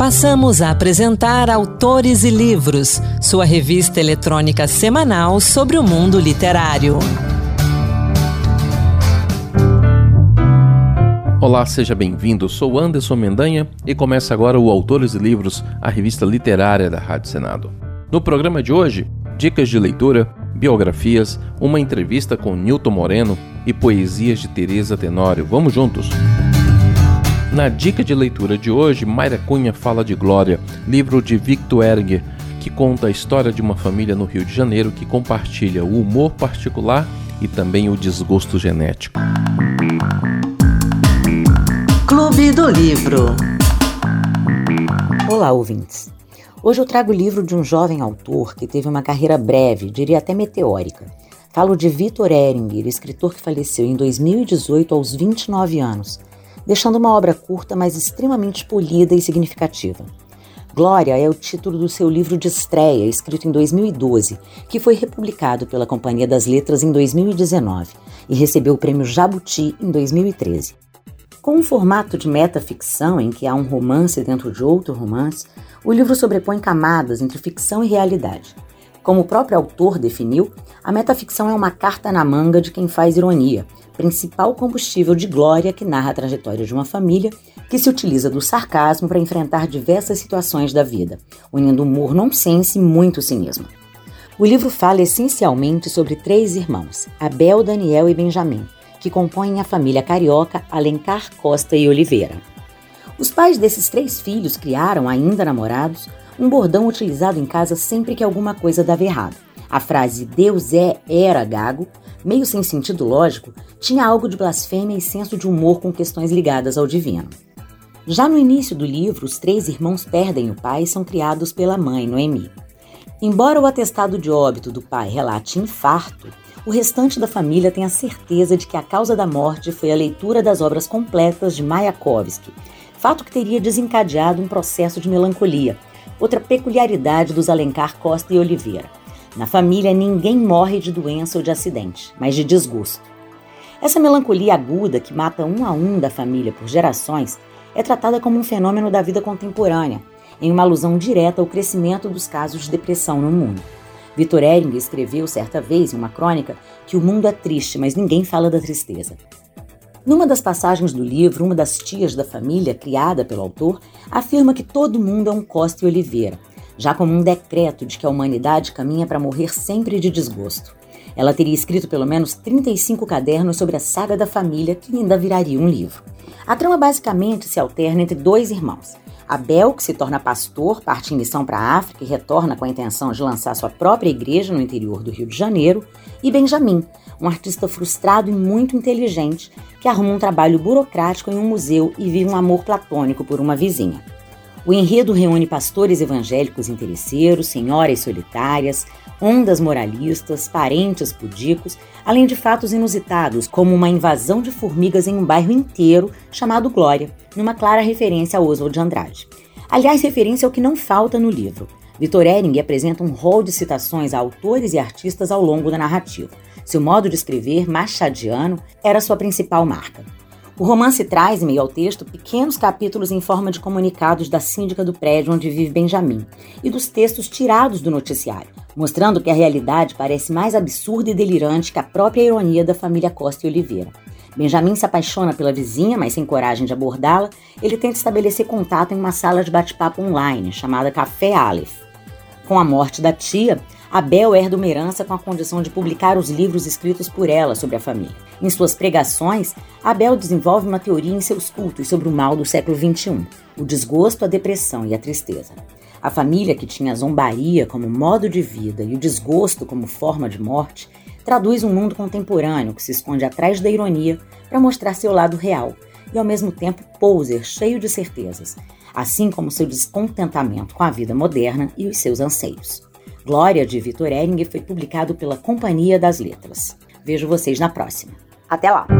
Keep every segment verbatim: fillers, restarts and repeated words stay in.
Passamos a apresentar Autores e Livros, sua revista eletrônica semanal sobre o mundo literário. Olá, seja bem-vindo. Sou Anderson Mendanha e começa agora o Autores e Livros, a revista literária da Rádio Senado. No programa de hoje, dicas de leitura, biografias, uma entrevista com Nilton Moreno e poesias de Teresa Tenório. Vamos juntos! Na dica de leitura de hoje, Mayra Cunha fala de Glória, livro de Victor Eringer, que conta a história de uma família no Rio de Janeiro que compartilha o humor particular e também o desgosto genético. Clube do Livro. Olá, ouvintes. Hoje eu trago o livro de um jovem autor que teve uma carreira breve, diria até meteórica. Falo de Victor Eringer, escritor que faleceu em dois mil e dezoito aos vinte e nove anos, deixando uma obra curta, mas extremamente polida e significativa. Glória é o título do seu livro de estreia, escrito em dois mil e doze, que foi republicado pela Companhia das Letras em dois mil e dezenove e recebeu o prêmio Jabuti em dois mil e treze. Com um formato de metaficção em que há um romance dentro de outro romance, o livro sobrepõe camadas entre ficção e realidade. Como o próprio autor definiu, a metaficção é uma carta na manga de quem faz ironia, principal combustível de Glória que narra a trajetória de uma família que se utiliza do sarcasmo para enfrentar diversas situações da vida, unindo humor nonsense e muito cinismo. O livro fala essencialmente sobre três irmãos, Abel, Daniel e Benjamin, que compõem a família carioca Alencar Costa e Oliveira. Os pais desses três filhos criaram, ainda namorados, um bordão utilizado em casa sempre que alguma coisa dava errado. A frase Deus é, era gago, meio sem sentido lógico, tinha algo de blasfêmia e senso de humor com questões ligadas ao divino. Já no início do livro, os três irmãos perdem o pai e são criados pela mãe, Noemi. Embora o atestado de óbito do pai relate infarto, o restante da família tem a certeza de que a causa da morte foi a leitura das obras completas de Mayakovsky, fato que teria desencadeado um processo de melancolia, outra peculiaridade dos Alencar Costa e Oliveira. Na família, ninguém morre de doença ou de acidente, mas de desgosto. Essa melancolia aguda que mata um a um da família por gerações é tratada como um fenômeno da vida contemporânea, em uma alusão direta ao crescimento dos casos de depressão no mundo. Victor Eringer escreveu certa vez em uma crônica que o mundo é triste, mas ninguém fala da tristeza. Numa das passagens do livro, uma das tias da família, criada pelo autor, afirma que todo mundo é um Costa e Oliveira, já como um decreto de que a humanidade caminha para morrer sempre de desgosto. Ela teria escrito pelo menos trinta e cinco cadernos sobre a saga da família, que ainda viraria um livro. A trama basicamente se alterna entre dois irmãos. Abel, que se torna pastor, parte em missão para a África e retorna com a intenção de lançar sua própria igreja no interior do Rio de Janeiro, e Benjamin, um artista frustrado e muito inteligente que arruma um trabalho burocrático em um museu e vive um amor platônico por uma vizinha. O enredo reúne pastores evangélicos interesseiros, senhoras solitárias, ondas moralistas, parentes pudicos, além de fatos inusitados, como uma invasão de formigas em um bairro inteiro chamado Glória, numa clara referência a Oswald de Andrade. Aliás, referência ao que não falta no livro. Victor Eringer apresenta um rol de citações a autores e artistas ao longo da narrativa. Seu modo de escrever, machadiano, era sua principal marca. O romance traz, em meio ao texto, pequenos capítulos em forma de comunicados da síndica do prédio onde vive Benjamin e dos textos tirados do noticiário, mostrando que a realidade parece mais absurda e delirante que a própria ironia da família Costa e Oliveira. Benjamin se apaixona pela vizinha, mas sem coragem de abordá-la, ele tenta estabelecer contato em uma sala de bate-papo online, chamada Café Aleph. Com a morte da tia, Abel herda uma herança com a condição de publicar os livros escritos por ela sobre a família. Em suas pregações, Abel desenvolve uma teoria em seus cultos sobre o mal do século vinte e um, o desgosto, a depressão e a tristeza. A família, que tinha a zombaria como modo de vida e o desgosto como forma de morte, traduz um mundo contemporâneo que se esconde atrás da ironia para mostrar seu lado real e, ao mesmo tempo, poser, cheio de certezas, assim como seu descontentamento com a vida moderna e os seus anseios. Glória, de Victor Eringer, foi publicado pela Companhia das Letras. Vejo vocês na próxima. Até lá!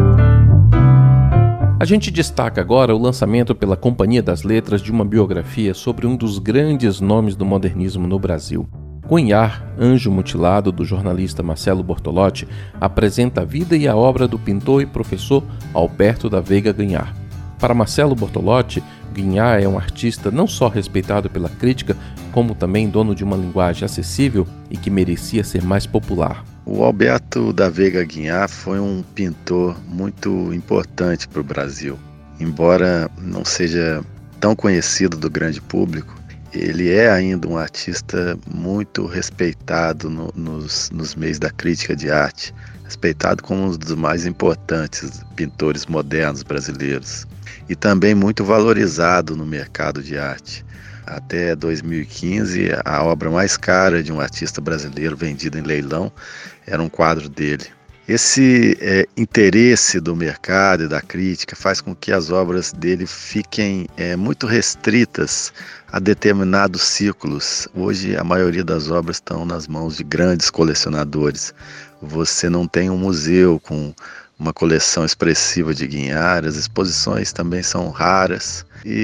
A gente destaca agora o lançamento pela Companhia das Letras de uma biografia sobre um dos grandes nomes do modernismo no Brasil. Gunhar, Anjo Mutilado, do jornalista Marcelo Bortolotti, apresenta a vida e a obra do pintor e professor Alberto da Veiga Gunhar. Para Marcelo Bortolotti, Guiñá é um artista não só respeitado pela crítica, como também dono de uma linguagem acessível e que merecia ser mais popular. O Alberto da Veiga Guiñá foi um pintor muito importante para o Brasil. Embora não seja tão conhecido do grande público, ele é ainda um artista muito respeitado no, nos, nos meios da crítica de arte, respeitado como um dos mais importantes pintores modernos brasileiros e também muito valorizado no mercado de arte. Até dois mil e quinze, a obra mais cara de um artista brasileiro vendida em leilão era um quadro dele. Esse é, interesse do mercado e da crítica faz com que as obras dele fiquem é, muito restritas a determinados ciclos. Hoje a maioria das obras estão nas mãos de grandes colecionadores. Você não tem um museu com uma coleção expressiva de Guiñá, as exposições também são raras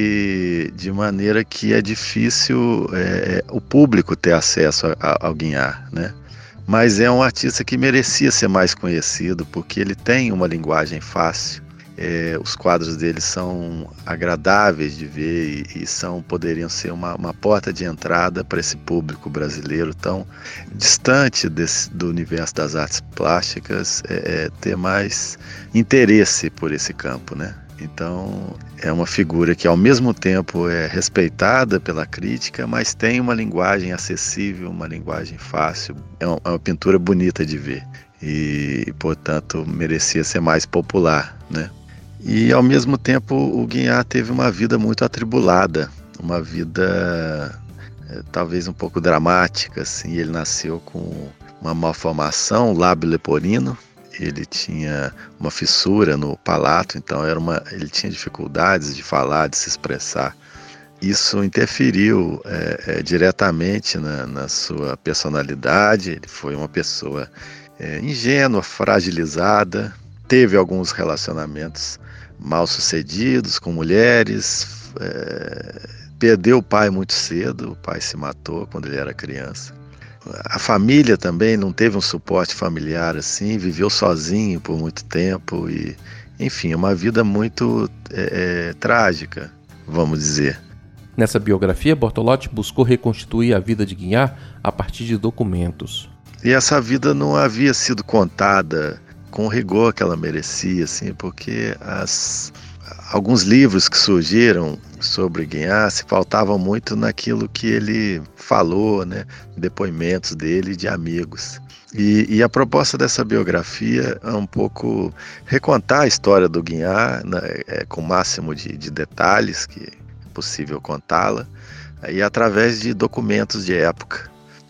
e de maneira que é difícil é, o público ter acesso a, a, ao Guiñá, né? Mas é um artista que merecia ser mais conhecido porque ele tem uma linguagem fácil. É, os quadros dele são agradáveis de ver e, e são, poderiam ser uma, uma porta de entrada para esse público brasileiro tão distante desse, do universo das artes plásticas, é, é, ter mais interesse por esse campo, né? Então é uma figura que ao mesmo tempo é respeitada pela crítica, mas tem uma linguagem acessível, uma linguagem fácil, é uma, é uma pintura bonita de ver e, portanto, merecia ser mais popular, né? E ao mesmo tempo o Guiñá teve uma vida muito atribulada, uma vida é, talvez um pouco dramática, assim. Ele nasceu com uma malformação, lábio leporino. Ele tinha uma fissura no palato, então era uma, ele tinha dificuldades de falar, de se expressar. Isso interferiu é, é, diretamente na, na sua personalidade. Ele foi uma pessoa é, ingênua, fragilizada, teve alguns relacionamentos mal sucedidos com mulheres, é, perdeu o pai muito cedo, o pai se matou quando ele era criança. A família também não teve um suporte familiar assim, viveu sozinho por muito tempo e, enfim, uma vida muito é, é, trágica, vamos dizer. Nessa biografia, Bortolotti buscou reconstituir a vida de Guiñá a partir de documentos. E essa vida não havia sido contada com o rigor que ela merecia, assim, porque as, alguns livros que surgiram sobre Guiñá se faltavam muito naquilo que ele falou, né, depoimentos dele e de amigos. E, e a proposta dessa biografia é um pouco recontar a história do Guiñá, né, é, com o máximo de, de detalhes que é possível contá-la, e através de documentos de época.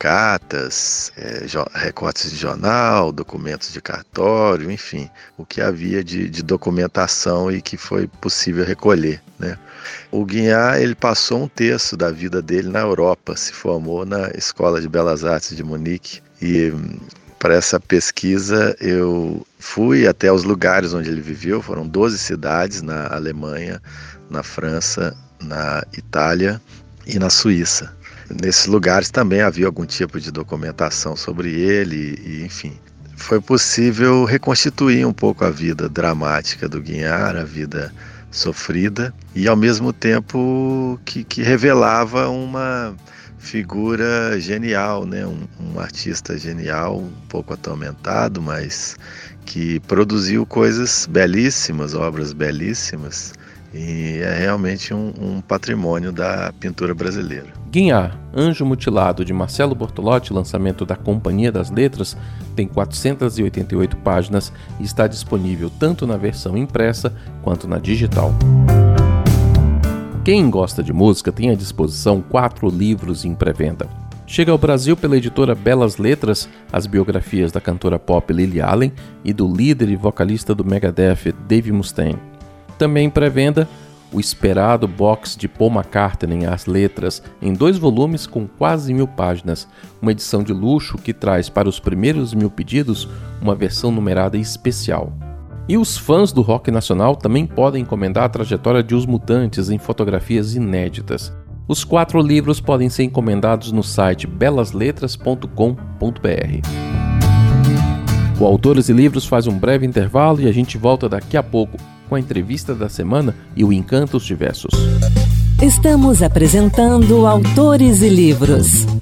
Cartas, é, recortes de jornal, documentos de cartório, enfim, o que havia de, de documentação e que foi possível recolher, né? O Guiñá, ele passou um terço da vida dele na Europa, se formou na Escola de Belas Artes de Munique e para essa pesquisa eu fui até os lugares onde ele viveu, foram doze cidades na Alemanha, na França, na Itália e na Suíça. Nesses lugares também havia algum tipo de documentação sobre ele e, enfim, foi possível reconstituir um pouco a vida dramática do Guiñá, a vida sofrida, e ao mesmo tempo que, que revelava uma figura genial, né? um, um artista genial, um pouco atormentado, mas que produziu coisas belíssimas, obras belíssimas, e é realmente um, um patrimônio da pintura brasileira. Guiñá, Anjo Mutilado, de Marcelo Bortolotti, lançamento da Companhia das Letras, tem quatrocentas e oitenta e oito páginas e está disponível tanto na versão impressa quanto na digital. Quem gosta de música tem à disposição quatro livros em pré-venda. Chega ao Brasil pela editora Belas Letras as biografias da cantora pop Lily Allen e do líder e vocalista do Megadeth, Dave Mustaine. Também em pré-venda, o esperado box de Paul McCartney As Letras, em dois volumes com quase mil páginas, uma edição de luxo que traz para os primeiros mil pedidos uma versão numerada especial. E os fãs do rock nacional também podem encomendar a trajetória de Os Mutantes em fotografias inéditas. Os quatro livros podem ser encomendados no site belas letras ponto com ponto b r. O Autores e Livros faz um breve intervalo e a gente volta daqui a pouco com a entrevista da semana e o Encantos Diversos. Estamos apresentando Autores e Livros.